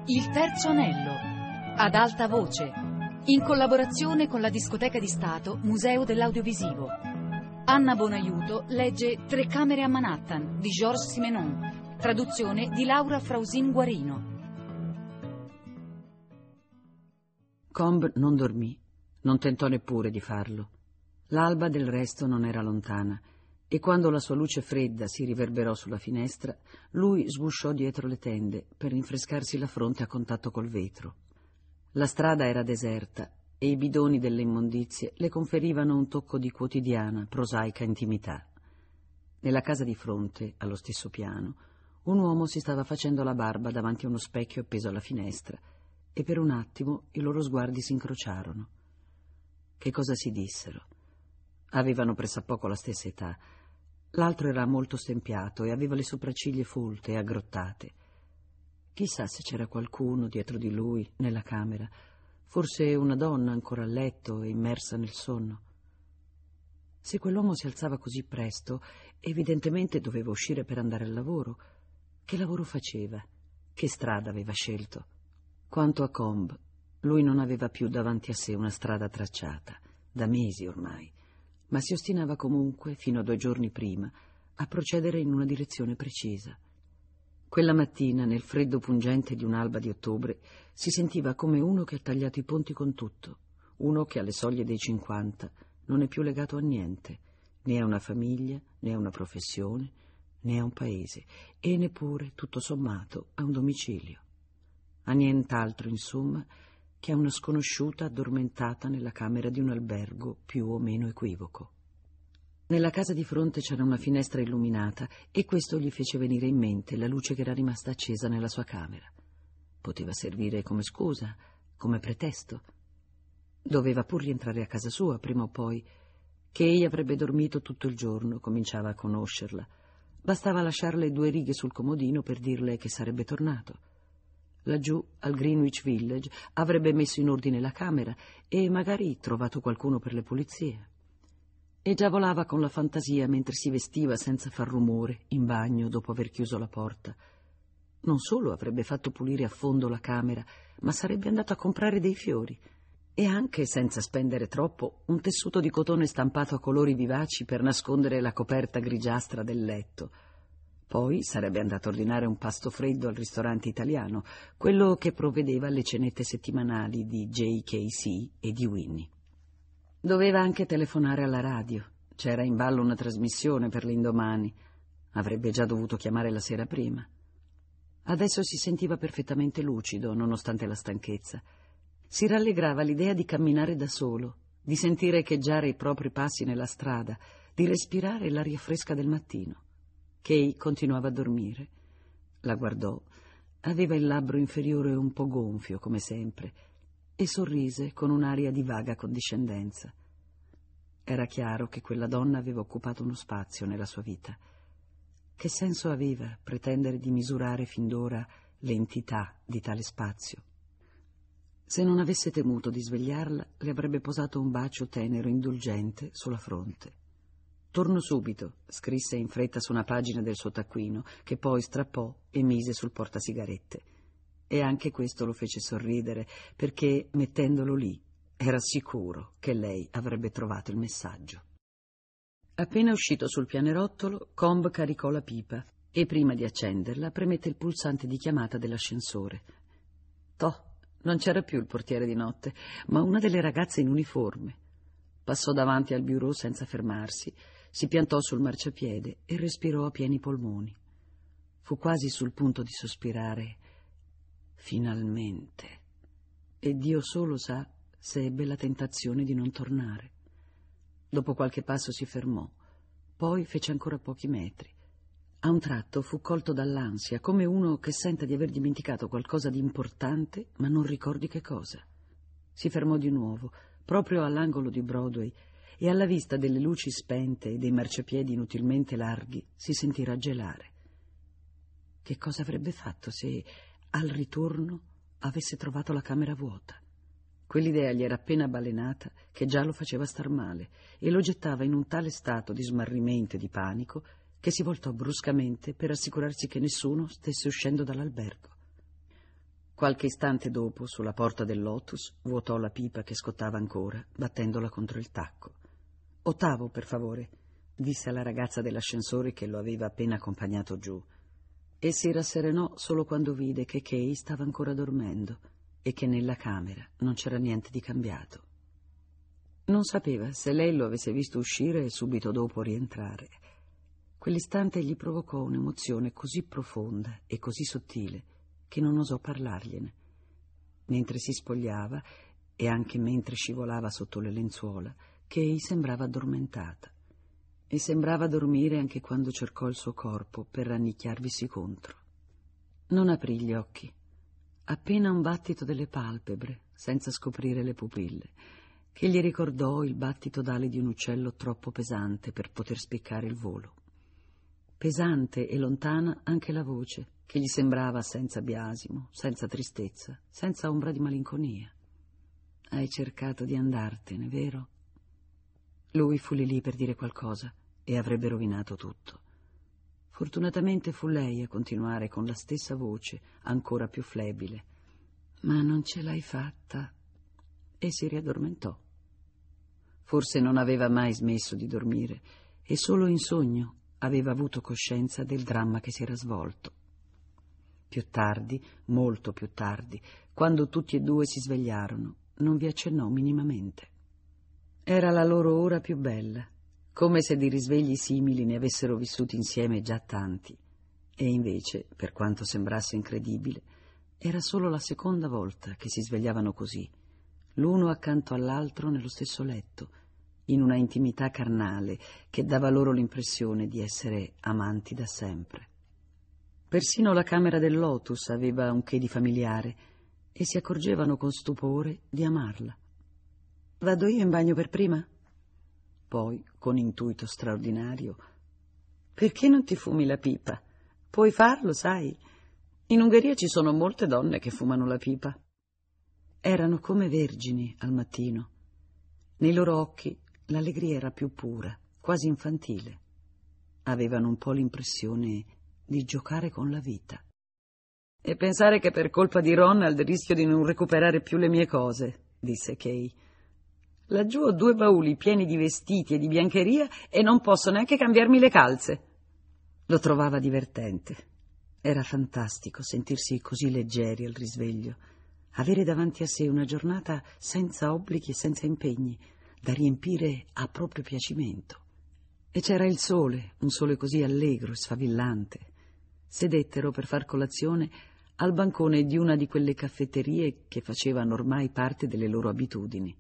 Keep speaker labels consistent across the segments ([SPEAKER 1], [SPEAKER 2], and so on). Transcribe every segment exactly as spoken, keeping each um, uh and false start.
[SPEAKER 1] Il terzo anello, ad alta voce, in collaborazione con la Discoteca di Stato Museo dell'Audiovisivo. Anna Bonaiuto legge Tre camere a Manhattan di Georges Simenon, traduzione di Laura Frausin Guarino.
[SPEAKER 2] Combe non dormì, non tentò neppure di farlo. L'alba del resto non era lontana e quando la sua luce fredda si riverberò sulla finestra, lui sgusciò dietro le tende per rinfrescarsi la fronte a contatto col vetro. La strada era deserta e i bidoni delle immondizie le conferivano un tocco di quotidiana, prosaica intimità. Nella casa di fronte, allo stesso piano, un uomo si stava facendo la barba davanti a uno specchio appeso alla finestra e per un attimo i loro sguardi si incrociarono. Che cosa si dissero? Avevano pressappoco la stessa età. L'altro era molto stempiato e aveva le sopracciglia folte e aggrottate. Chissà se c'era qualcuno dietro di lui, nella camera, forse una donna ancora a letto e immersa nel sonno. Se quell'uomo si alzava così presto, evidentemente doveva uscire per andare al lavoro. Che lavoro faceva? Che strada aveva scelto? Quanto a Combe, lui non aveva più davanti a sé una strada tracciata, da mesi ormai, ma si ostinava comunque, fino a due giorni prima, a procedere in una direzione precisa. Quella mattina, nel freddo pungente di un'alba di ottobre, si sentiva come uno che ha tagliato i ponti con tutto, uno che alle soglie dei cinquanta non è più legato a niente, né a una famiglia, né a una professione, né a un paese, e neppure, tutto sommato, a un domicilio. A nient'altro, insomma, che a una sconosciuta addormentata nella camera di un albergo più o meno equivoco. Nella casa di fronte c'era una finestra illuminata e questo gli fece venire in mente la luce che era rimasta accesa nella sua camera. Poteva servire come scusa, come pretesto. Doveva pur rientrare a casa sua prima o poi. Che egli avrebbe dormito tutto il giorno, cominciava a conoscerla. Bastava lasciarle due righe sul comodino per dirle che sarebbe tornato. Laggiù, al Greenwich Village, avrebbe messo in ordine la camera e magari trovato qualcuno per le pulizie. E già volava con la fantasia mentre si vestiva senza far rumore in bagno dopo aver chiuso la porta. Non solo avrebbe fatto pulire a fondo la camera, ma sarebbe andato a comprare dei fiori e anche, senza spendere troppo, un tessuto di cotone stampato a colori vivaci per nascondere la coperta grigiastra del letto. Poi sarebbe andato a ordinare un pasto freddo al ristorante italiano, quello che provvedeva alle cenette settimanali di J K C e di Winnie. Doveva anche telefonare alla radio. C'era in ballo una trasmissione per l'indomani. Avrebbe già dovuto chiamare la sera prima. Adesso si sentiva perfettamente lucido, nonostante la stanchezza. Si rallegrava l'idea di camminare da solo, di sentire echeggiare i propri passi nella strada, di respirare l'aria fresca del mattino. Kay continuava a dormire. La guardò. Aveva il labbro inferiore un po' gonfio, come sempre, e sorrise con un'aria di vaga condiscendenza. Era chiaro che quella donna aveva occupato uno spazio nella sua vita. Che senso aveva pretendere di misurare fin d'ora l'entità di tale spazio? Se non avesse temuto di svegliarla, le avrebbe posato un bacio tenero, indulgente, sulla fronte. «Torno subito», scrisse in fretta su una pagina del suo taccuino, che poi strappò e mise sul portasigarette. E anche questo lo fece sorridere, perché, mettendolo lì, era sicuro che lei avrebbe trovato il messaggio. Appena uscito sul pianerottolo, Combe caricò la pipa e, prima di accenderla, premette il pulsante di chiamata dell'ascensore. Toh, non c'era più il portiere di notte, ma una delle ragazze in uniforme. Passò davanti al bureau senza fermarsi, si piantò sul marciapiede e respirò a pieni polmoni. Fu quasi sul punto di sospirare «Finalmente!» e Dio solo sa se ebbe la tentazione di non tornare. Dopo qualche passo si fermò, poi fece ancora pochi metri. A un tratto fu colto dall'ansia, come uno che senta di aver dimenticato qualcosa di importante, ma non ricordi che cosa. Si fermò di nuovo, proprio all'angolo di Broadway, e alla vista delle luci spente e dei marciapiedi inutilmente larghi si sentì raggelare. Che cosa avrebbe fatto se, al ritorno, avesse trovato la camera vuota? Quell'idea gli era appena balenata che già lo faceva star male e lo gettava in un tale stato di smarrimento e di panico che si voltò bruscamente per assicurarsi che nessuno stesse uscendo dall'albergo. Qualche istante dopo, sulla porta del Lotus, vuotò la pipa che scottava ancora, battendola contro il tacco. «Ottavo, per favore», disse alla ragazza dell'ascensore che lo aveva appena accompagnato giù, e si rasserenò solo quando vide che Kay stava ancora dormendo e che nella camera non c'era niente di cambiato. Non sapeva se lei lo avesse visto uscire e subito dopo rientrare. Quell'istante gli provocò un'emozione così profonda e così sottile che non osò parlargliene. Mentre si spogliava e anche mentre scivolava sotto le lenzuola, Kay sembrava addormentata e sembrava dormire anche quando cercò il suo corpo per rannicchiarvisi contro. Non aprì gli occhi, appena un battito delle palpebre, senza scoprire le pupille, che gli ricordò il battito d'ali di un uccello troppo pesante per poter spiccare il volo. Pesante e lontana anche la voce, che gli sembrava senza biasimo, senza tristezza, senza ombra di malinconia. «Hai cercato di andartene, vero?» Lui fu lì lì per dire qualcosa e avrebbe rovinato tutto. Fortunatamente fu lei a continuare con la stessa voce, ancora più flebile. «Ma non ce l'hai fatta?» E si riaddormentò. Forse non aveva mai smesso di dormire e solo in sogno aveva avuto coscienza del dramma che si era svolto. Più tardi, molto più tardi, quando tutti e due si svegliarono, non vi accennò minimamente. Era la loro ora più bella, come se di risvegli simili ne avessero vissuti insieme già tanti. E invece, per quanto sembrasse incredibile, era solo la seconda volta che si svegliavano così, l'uno accanto all'altro nello stesso letto, in una intimità carnale che dava loro l'impressione di essere amanti da sempre. Persino la camera del Lotus aveva un che di familiare e si accorgevano con stupore di amarla. «Vado io in bagno per prima?» Poi, con intuito straordinario, «Perché non ti fumi la pipa? Puoi farlo, sai? In Ungheria ci sono molte donne che fumano la pipa». Erano come vergini al mattino. Nei loro occhi l'allegria era più pura, quasi infantile. Avevano un po' l'impressione di giocare con la vita. «E pensare che per colpa di Ronald rischio di non recuperare più le mie cose», disse Kay. «Laggiù ho due bauli pieni di vestiti e di biancheria e non posso neanche cambiarmi le calze». Lo trovava divertente. Era fantastico sentirsi così leggeri al risveglio, avere davanti a sé una giornata senza obblighi e senza impegni, da riempire a proprio piacimento. E c'era il sole, un sole così allegro e sfavillante. Sedettero per far colazione al bancone di una di quelle caffetterie che facevano ormai parte delle loro abitudini.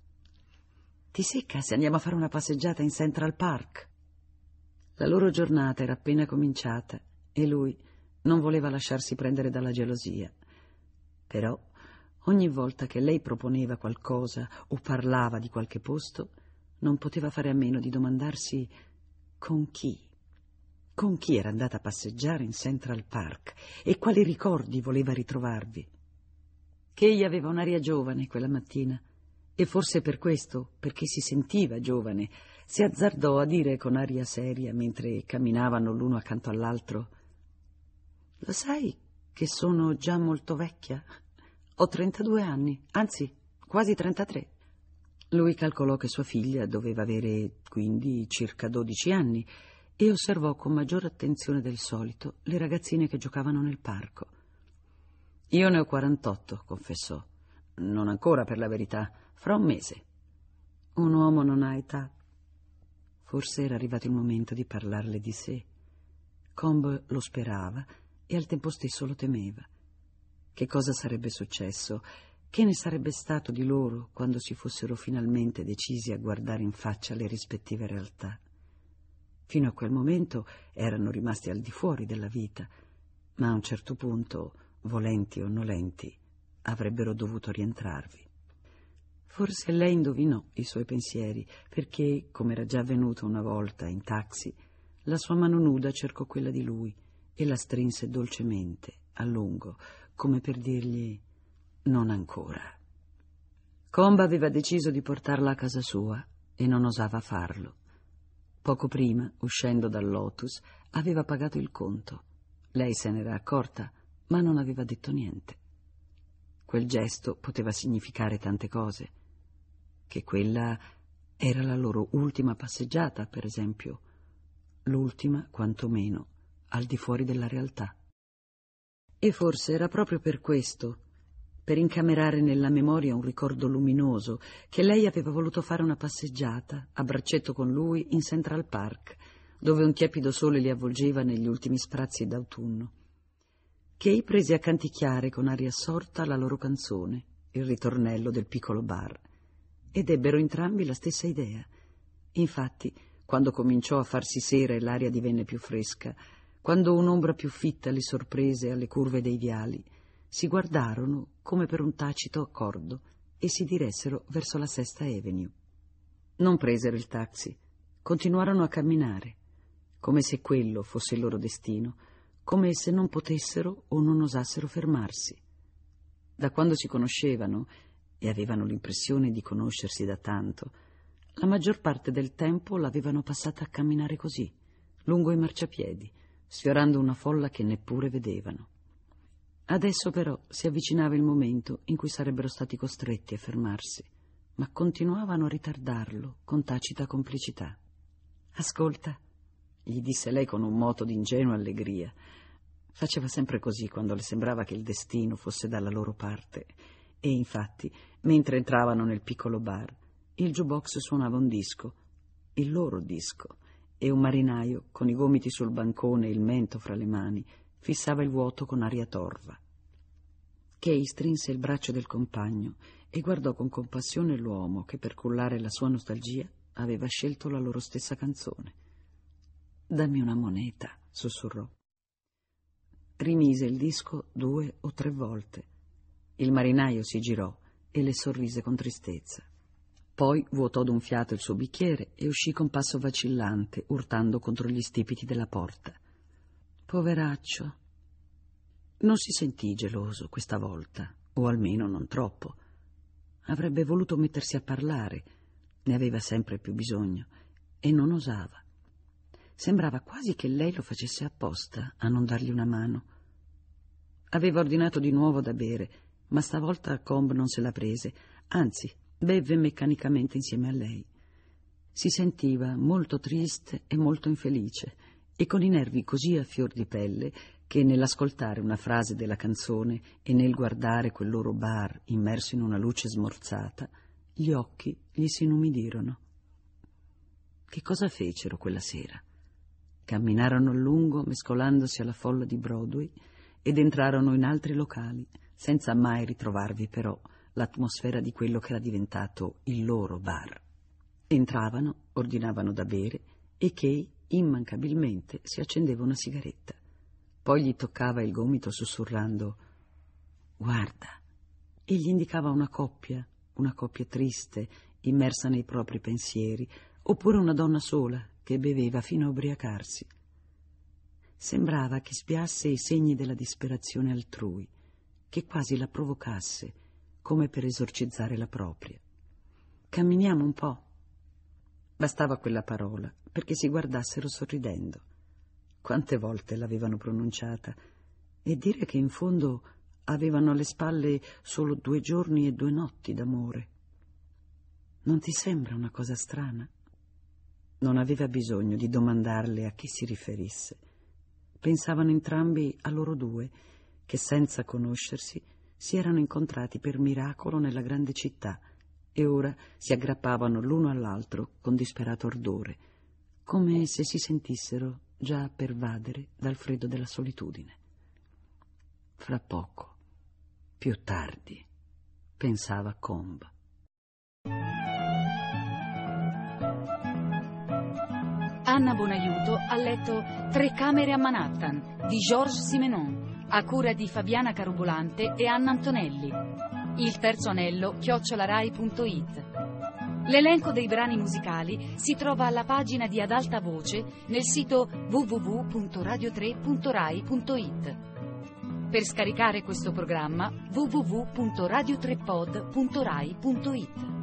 [SPEAKER 2] «Ti secca se andiamo a fare una passeggiata in Central Park?» La loro giornata era appena cominciata e lui non voleva lasciarsi prendere dalla gelosia. Però ogni volta che lei proponeva qualcosa o parlava di qualche posto, non poteva fare a meno di domandarsi con chi. Con chi era andata a passeggiare in Central Park e quali ricordi voleva ritrovarvi. Kay aveva un'aria giovane quella mattina e forse per questo, perché si sentiva giovane, si azzardò a dire con aria seria mentre camminavano l'uno accanto all'altro: «Lo sai che sono già molto vecchia? Ho trentadue anni, anzi quasi trentatré». Lui calcolò che sua figlia doveva avere quindi circa dodici anni e osservò con maggiore attenzione del solito le ragazzine che giocavano nel parco. «Io ne ho quarantotto», confessò. «Non ancora, per la verità, fra un mese». «Un uomo non ha età». Forse era arrivato il momento di parlarle di sé. Combe lo sperava e al tempo stesso lo temeva. Che cosa sarebbe successo? Che ne sarebbe stato di loro quando si fossero finalmente decisi a guardare in faccia le rispettive realtà? Fino a quel momento erano rimasti al di fuori della vita, ma a un certo punto, volenti o nolenti, avrebbero dovuto rientrarvi. Forse lei indovinò i suoi pensieri, perché, come era già avvenuto una volta in taxi, la sua mano nuda cercò quella di lui e la strinse dolcemente, a lungo, come per dirgli «non ancora». Combe aveva deciso di portarla a casa sua e non osava farlo. Poco prima, uscendo dal Lotus, aveva pagato il conto. Lei se n'era accorta, ma non aveva detto niente. Quel gesto poteva significare tante cose. Che quella era la loro ultima passeggiata, per esempio. L'ultima, quantomeno, al di fuori della realtà. E forse era proprio per questo, per incamerare nella memoria un ricordo luminoso, che lei aveva voluto fare una passeggiata a braccetto con lui in Central Park, dove un tiepido sole li avvolgeva negli ultimi sprazzi d'autunno. Kay prese a canticchiare con aria assorta la loro canzone, il ritornello del piccolo bar, ed ebbero entrambi la stessa idea. Infatti, quando cominciò a farsi sera e l'aria divenne più fresca, quando un'ombra più fitta li sorprese alle curve dei viali, si guardarono come per un tacito accordo e si diressero verso la Sesta Avenue. Non presero il taxi, continuarono a camminare, come se quello fosse il loro destino, come se non potessero o non osassero fermarsi. Da quando si conoscevano, e avevano l'impressione di conoscersi da tanto, la maggior parte del tempo l'avevano passata a camminare così, lungo i marciapiedi, sfiorando una folla che neppure vedevano. Adesso però si avvicinava il momento in cui sarebbero stati costretti a fermarsi, ma continuavano a ritardarlo con tacita complicità. «Ascolta», gli disse lei con un moto di ingenua allegria. Faceva sempre così quando le sembrava che il destino fosse dalla loro parte. E infatti, mentre entravano nel piccolo bar, il jukebox suonava un disco, il loro disco, e un marinaio, con i gomiti sul bancone e il mento fra le mani, fissava il vuoto con aria torva. Kay strinse il braccio del compagno e guardò con compassione l'uomo che, per cullare la sua nostalgia, aveva scelto la loro stessa canzone. «Dammi una moneta», sussurrò. Rimise il disco due o tre volte. Il marinaio si girò e le sorrise con tristezza. Poi vuotò d'un fiato il suo bicchiere e uscì con passo vacillante, urtando contro gli stipiti della porta. Poveraccio. Non si sentì geloso questa volta, o almeno non troppo. Avrebbe voluto mettersi a parlare, ne aveva sempre più bisogno, e non osava. Sembrava quasi che lei lo facesse apposta a non dargli una mano. Aveva ordinato di nuovo da bere, ma stavolta Combe non se la prese, anzi, bevve meccanicamente insieme a lei. Si sentiva molto triste e molto infelice, e con i nervi così a fior di pelle che nell'ascoltare una frase della canzone e nel guardare quel loro bar immerso in una luce smorzata, gli occhi gli si inumidirono. Che cosa fecero quella sera? Camminarono a lungo, mescolandosi alla folla di Broadway, ed entrarono in altri locali, senza mai ritrovarvi però l'atmosfera di quello che era diventato il loro bar. Entravano, ordinavano da bere, e Kay immancabilmente si accendeva una sigaretta. Poi gli toccava il gomito sussurrando «Guarda», e gli indicava una coppia, una coppia triste, immersa nei propri pensieri, oppure una donna sola che beveva fino a ubriacarsi. Sembrava che spiasse i segni della disperazione altrui, che quasi la provocasse, come per esorcizzare la propria. «Camminiamo un po'». Bastava quella parola perché si guardassero sorridendo. Quante volte l'avevano pronunciata, e dire che in fondo avevano alle spalle solo due giorni e due notti d'amore. Non ti sembra una cosa strana? Non aveva bisogno di domandarle a chi si riferisse. Pensavano entrambi a loro due, che senza conoscersi si erano incontrati per miracolo nella grande città e ora si aggrappavano l'uno all'altro con disperato ardore, come se si sentissero già a pervadere dal freddo della solitudine. Fra poco, più tardi, pensava Combe.
[SPEAKER 1] Anna Bonaiuto ha letto Tre camere a Manhattan di Georges Simenon, a cura di Fabiana Carobolante e Anna Antonelli. Il terzo anello chiocciolarai punto it. L'elenco dei brani musicali si trova alla pagina di Ad Alta Voce nel sito w w w punto radio tre punto rai punto it. Per scaricare questo programma w w w punto radio tre pod punto rai punto it.